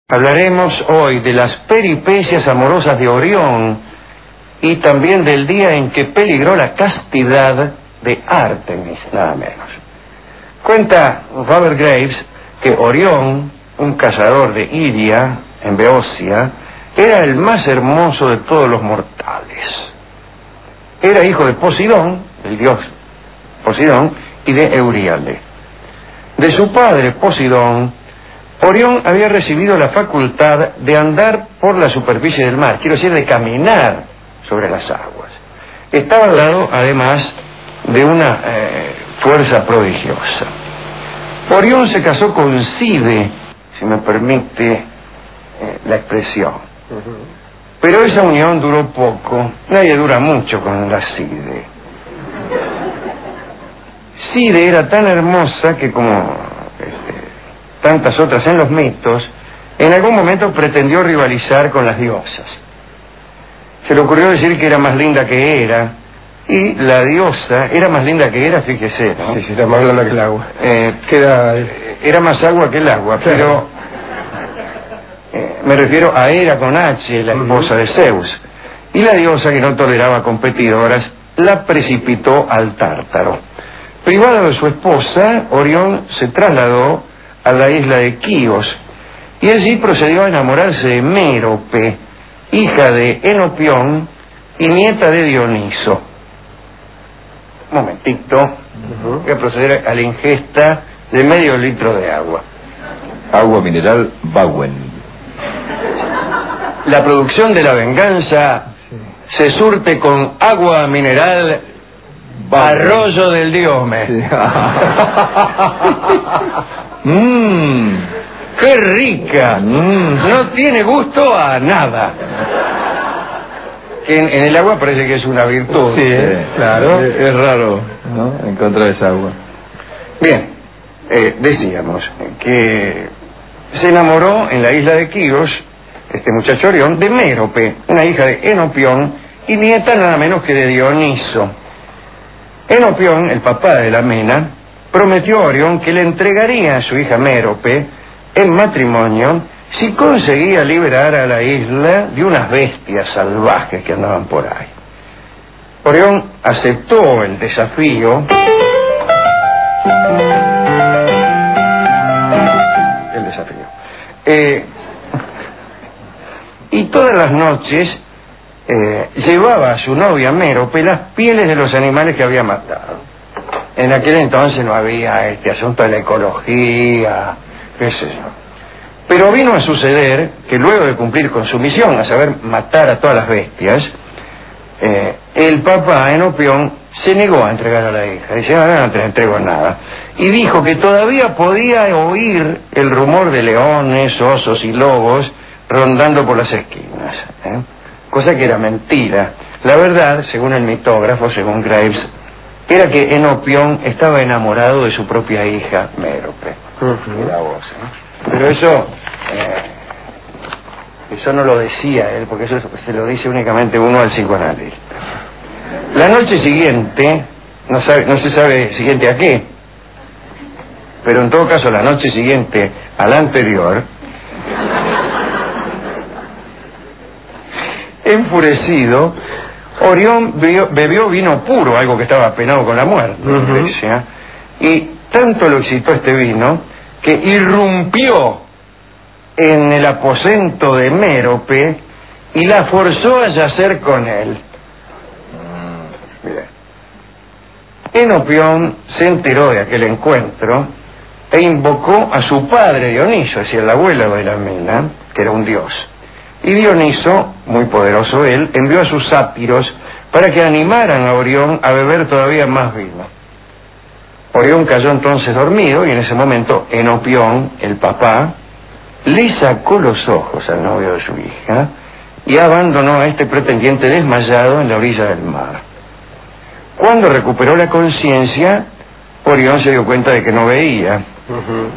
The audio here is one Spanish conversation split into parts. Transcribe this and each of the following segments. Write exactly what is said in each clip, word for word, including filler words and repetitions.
Hablaremos hoy de las peripecias amorosas de Orión y también del día en que peligró la castidad de Artemis, nada menos. Cuenta Robert Graves que Orión, un cazador de Iria, en Beocia, era el más hermoso de todos los mortales. Era hijo de Posidón, el dios Posidón, y de Euríale. De su padre, Posidón, Orión había recibido la facultad de andar por la superficie del mar, quiero decir, de caminar sobre las aguas. Estaba al lado, además, de una eh, fuerza prodigiosa. Orión se casó con Cide, si me permite eh, la expresión. Uh-huh. Pero esa unión duró poco. Nadie dura mucho con la Cide. Cide era tan hermosa que, como tantas otras en los mitos, en algún momento pretendió rivalizar con las diosas. Se le ocurrió decir que era más linda que era, y la diosa era más linda que era, fíjese, ¿no? Sí, sí, era más linda que el agua. Eh, queda, era más agua que el agua, claro. Pero eh, me refiero a Hera con H, la esposa uh-huh. de Zeus. Y la diosa, que no toleraba competidoras, la precipitó al Tártaro. Privado de su esposa, Orión se trasladó a la isla de Quíos, y allí procedió a enamorarse de Mérope, hija de Enopión y nieta de Dioniso. Un momentito, uh-huh. voy a proceder a la ingesta de medio litro de agua. Agua mineral Bauen. La producción de la venganza sí. se surte con agua mineral Bauen. Arroyo del Diome. Sí. Mmm, qué rica. Mm, no tiene gusto a nada. En, en el agua parece que es una virtud. Sí, eh, claro. Es, es raro, ¿no?, encontrar esa agua. Bien, eh, decíamos que se enamoró en la isla de Quíos, este muchacho Orión, de Mérope, una hija de Enopión y nieta nada menos que de Dioniso. Enopión, el papá de la Mena, prometió a Orión que le entregaría a su hija Mérope en matrimonio si conseguía liberar a la isla de unas bestias salvajes que andaban por ahí. Orión aceptó el desafío. El desafío. Eh, y todas las noches eh, llevaba a su novia Mérope las pieles de los animales que había matado. En aquel entonces no había este asunto de la ecología, qué sé yo. Pero vino a suceder que luego de cumplir con su misión, a saber, matar a todas las bestias, eh, el papá Enopión se negó a entregar a la hija. Dice, no, no te entrego nada. Y dijo que todavía podía oír el rumor de leones, osos y lobos rondando por las esquinas. ¿eh? Cosa que era mentira. La verdad, según el mitógrafo, según Graves, era que Enopión estaba enamorado de su propia hija Mérope. Uh-huh. Era vos, ¿eh? Pero eso eh, eso no lo decía él, porque eso se lo dice únicamente uno al psicoanalista. La noche siguiente, no, sabe, no se sabe siguiente a qué, pero en todo caso la noche siguiente a la anterior, enfurecido, Orión bebió, bebió vino puro, algo que estaba penado con la muerte, uh-huh. y tanto lo excitó este vino que irrumpió en el aposento de Mérope y la forzó a yacer con él. Mira. Enopión se enteró de aquel encuentro e invocó a su padre Dioniso, es decir, el abuelo de la Mena, que era un dios. Y Dioniso, muy poderoso él, envió a sus sátiros para que animaran a Orión a beber todavía más vino. Orión cayó entonces dormido y en ese momento Enopión, el papá, le sacó los ojos al novio de su hija y abandonó a este pretendiente desmayado en la orilla del mar. Cuando recuperó la conciencia, Orión se dio cuenta de que no veía uh-huh.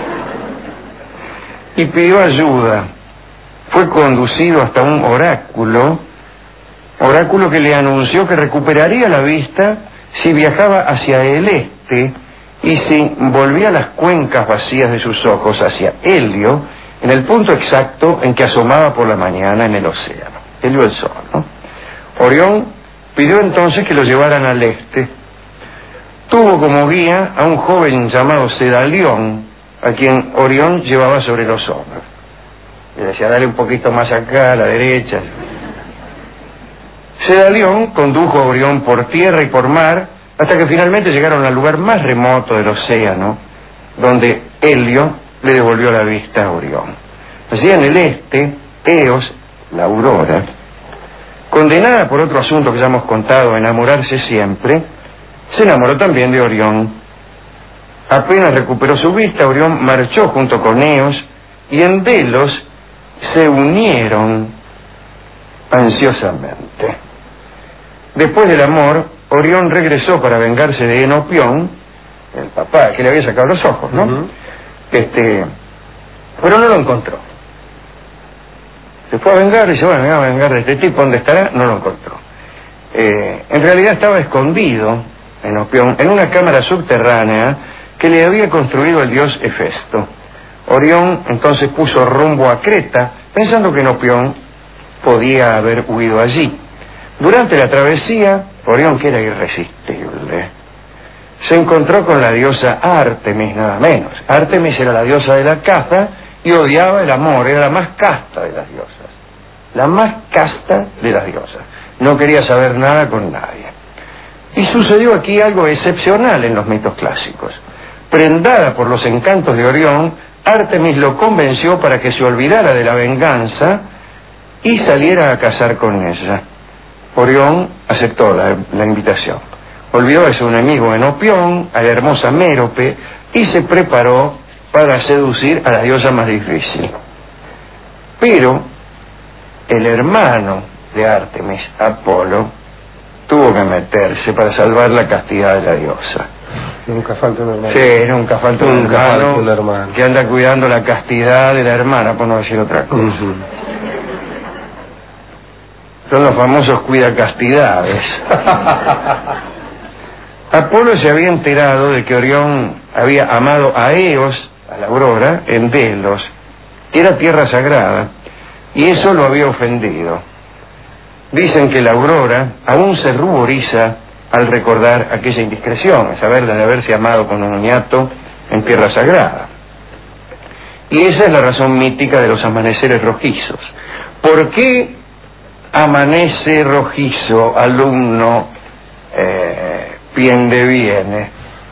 y pidió ayuda. Fue conducido hasta un oráculo, oráculo que le anunció que recuperaría la vista si viajaba hacia el este y si volvía las cuencas vacías de sus ojos hacia Helio en el punto exacto en que asomaba por la mañana en el océano. Él vio el sol, ¿no? Orión pidió entonces que lo llevaran al este. Tuvo como guía a un joven llamado Sedalión, a quien Orión llevaba sobre los hombros. Le decía, dale un poquito más acá, a la derecha. Sedalión condujo a Orión por tierra y por mar, hasta que finalmente llegaron al lugar más remoto del océano, donde Helio le devolvió la vista a Orión. Allí en el este, Eos, la aurora, condenada por otro asunto que ya hemos contado, a enamorarse siempre, se enamoró también de Orión. Apenas recuperó su vista, Orión marchó junto con Eos, y en Delos se unieron ansiosamente. Después del amor, Orión regresó para vengarse de Enopión, el papá que le había sacado los ojos, ¿no? Uh-huh. Este, pero no lo encontró. Se fue a vengar y dice, bueno, me voy a vengar de este tipo, ¿dónde estará? No lo encontró. Eh, en realidad estaba escondido, Enopión, en una cámara subterránea que le había construido el dios Hefesto. Orión entonces puso rumbo a Creta, pensando que Enopión podía haber huido allí. Durante la travesía, Orión, que era irresistible, se encontró con la diosa Artemis, nada menos. Artemis era la diosa de la caza y odiaba el amor, era la más casta de las diosas. La más casta de las diosas. No quería saber nada con nadie. Y sucedió aquí algo excepcional en los mitos clásicos. Prendada por los encantos de Orión, Artemis lo convenció para que se olvidara de la venganza y saliera a cazar con ella. Orión aceptó la, la invitación. Olvidó a su enemigo Enopión, a la hermosa Mérope, y se preparó para seducir a la diosa más difícil. Pero el hermano de Artemis, Apolo, tuvo que meterse para salvar la castidad de la diosa. Nunca falta un hermano. Sí, nunca falta un, nunca hermano, falta un hermano que anda cuidando la castidad de la hermana, por no decir otra cosa. Uh-huh. Son los famosos cuidacastidades. Apolo se había enterado de que Orión había amado a Eos, a la aurora, en Delos, que era tierra sagrada, y eso lo había ofendido. Dicen que la aurora aún se ruboriza al recordar aquella indiscreción, a saber, de haberse amado con un ñato en tierra sagrada. Y esa es la razón mítica de los amaneceres rojizos. ¿Por qué amanece rojizo, alumno eh, Piendeviene?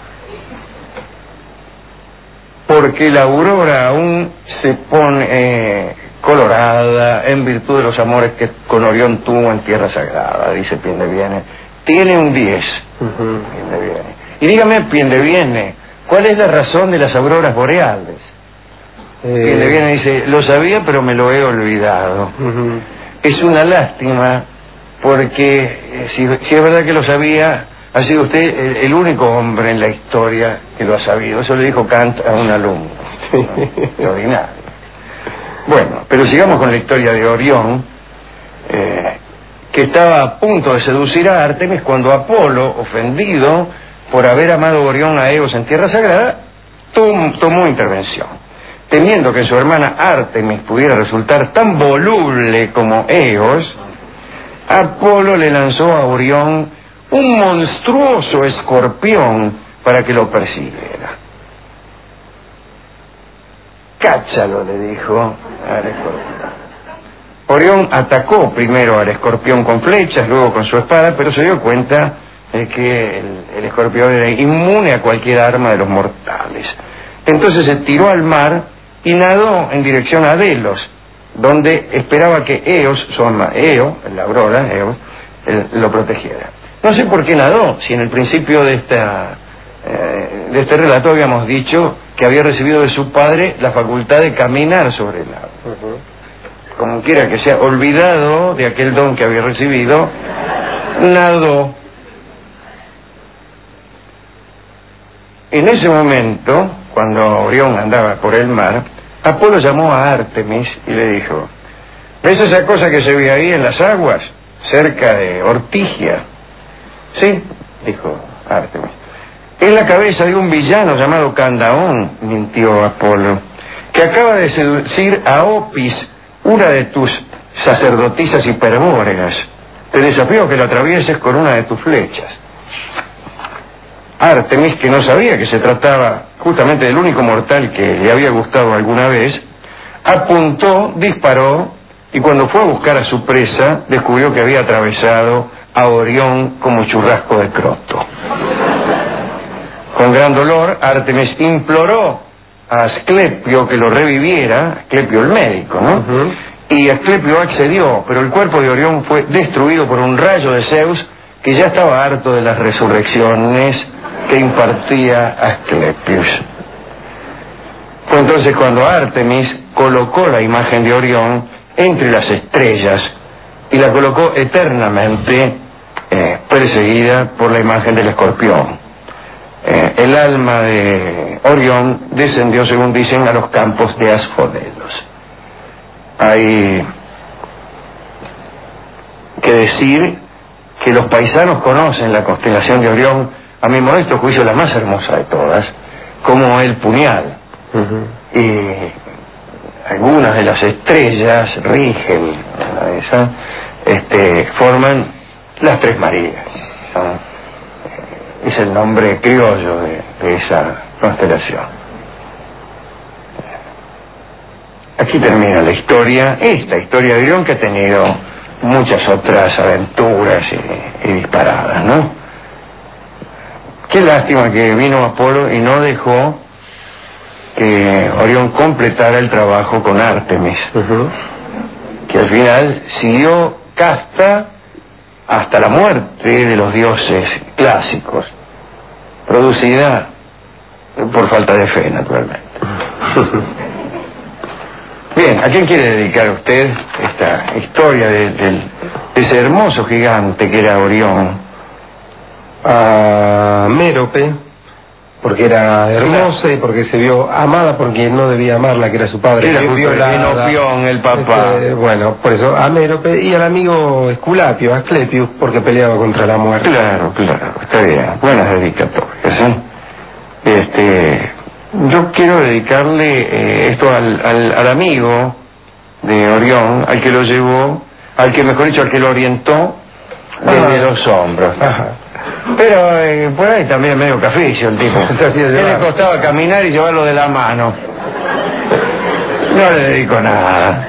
Porque la aurora aún se pone eh, colorada en virtud de los amores que con Orión tuvo en tierra sagrada, dice Piendeviene. Tiene un diez. Uh-huh. Piendeviene. Y dígame, Piendeviene, ¿cuál es la razón de las auroras boreales? Eh... Piendeviene dice, lo sabía pero me lo he olvidado. Uh-huh. Es una lástima porque eh, si, si es verdad que lo sabía, ha sido usted el, el único hombre en la historia que lo ha sabido. Eso le dijo Kant a un alumno. Extraordinario. Bueno, pero sigamos con la historia de Orión, eh, que estaba a punto de seducir a Artemis cuando Apolo, ofendido por haber amado a Orión a Eos en tierra sagrada, tom, tomó intervención. Temiendo que su hermana Artemis pudiera resultar tan voluble como Eos, Apolo le lanzó a Orión un monstruoso escorpión para que lo persiguiera. Cáchalo, le dijo al escorpión. Orión atacó primero al escorpión con flechas, luego con su espada, pero se dio cuenta de que el, el escorpión era inmune a cualquier arma de los mortales. Entonces se tiró al mar y nadó en dirección a Delos, donde esperaba que Eos, su ama, Eo, la aurora, Eos, eh, lo protegiera. No sé por qué nadó, si en el principio de esta eh, de este relato habíamos dicho que había recibido de su padre la facultad de caminar sobre el agua. Uh-huh. Como quiera que sea, olvidado de aquel don que había recibido, nadó. En ese momento, cuando Orión andaba por el mar, Apolo llamó a Artemis y le dijo, ¿ves esa cosa que se ve ahí en las aguas, cerca de Ortigia? Sí, dijo Artemis. Es la cabeza de un villano llamado Candaón, mintió Apolo. que acaba de seducir a Opis, una de tus sacerdotisas hiperbóreas. Te desafío a que lo atravieses con una de tus flechas. Artemis, que no sabía que se trataba justamente del único mortal que le había gustado alguna vez, apuntó, disparó, y cuando fue a buscar a su presa, descubrió que había atravesado a Orión como churrasco de croto. Con gran dolor, Artemis imploró a Asclepio que lo reviviera, Asclepio el médico, ¿no? Uh-huh. Y Asclepio accedió, pero el cuerpo de Orión fue destruido por un rayo de Zeus, que ya estaba harto de las resurrecciones que impartía Asclepius. Fue entonces cuando Artemis colocó la imagen de Orión entre las estrellas y la colocó eternamente eh, perseguida por la imagen del escorpión. Eh, el alma de Orión descendió, según dicen, a los campos de Asfodelos. Hay que decir que los paisanos conocen la constelación de Orión, a mi modesto juicio la más hermosa de todas, como el puñal. Uh-huh. Y algunas de las estrellas, Rigel, esa, este, forman las Tres Marías. ¿no? Es el nombre criollo de, de esa constelación. Aquí termina la historia, esta historia de Orión, que ha tenido muchas otras aventuras y, y disparadas, ¿no? Qué lástima que vino Apolo y no dejó que Orión completara el trabajo con Artemis, uh-huh. que al final siguió casta hasta la muerte de los dioses clásicos, producida por falta de fe, naturalmente. Bien, ¿a quién quiere dedicar usted esta historia de, de, de ese hermoso gigante que era Orión? A Mérope, porque era hermosa y porque se vio amada porque no debía amarla, que era su padre. Era Enopión, el papá. Este, bueno, por eso a Mérope, y al amigo Esculapio, Asclepius, porque peleaba contra la muerte. Claro, claro, está bien. Buenas dedicatorias, ¿eh? Este, yo quiero dedicarle eh, esto al, al, al amigo de Orión, al que lo llevó, al que mejor dicho, al que lo orientó desde ah. los hombros. Ajá. Pero eh, por ahí también medio caficio el tipo. ¿Qué le costaba caminar y llevarlo de la mano? No le dedico nada.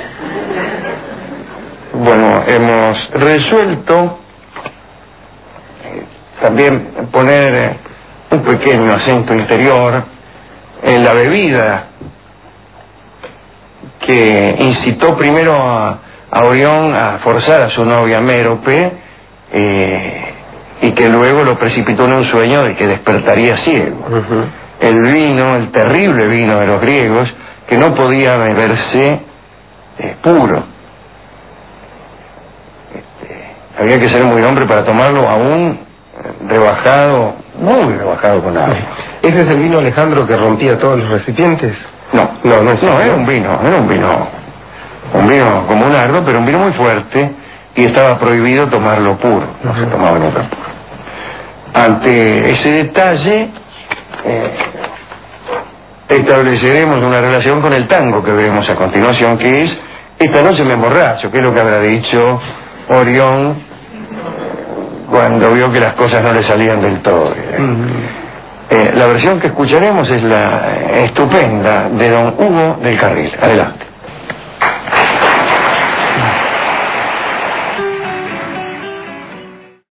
Bueno, hemos resuelto eh, también poner eh, un pequeño acento interior en la bebida que incitó primero a, a Orión a forzar a su novia Mérope, eh, y que luego lo precipitó en un sueño de que despertaría ciego. Uh-huh. El vino, el terrible vino de los griegos, que no podía beberse eh, puro. Este, había que ser muy hombre para tomarlo aún rebajado, muy rebajado con agua. ¿Ese es el vino, Alejandro, que rompía todos los recipientes? No, no, no, no, era un vino, era un vino, un vino como un nardo, pero un vino muy fuerte, y estaba prohibido tomarlo puro, no uh-huh. se tomaba nunca puro. Ante ese detalle, eh, estableceremos una relación con el tango que veremos a continuación, que es Esta noche me emborracho, que es lo que habrá dicho Orión cuando vio que las cosas no le salían del todo. Uh-huh. Eh, la versión que escucharemos es la estupenda de don Hugo del Carril. Adelante.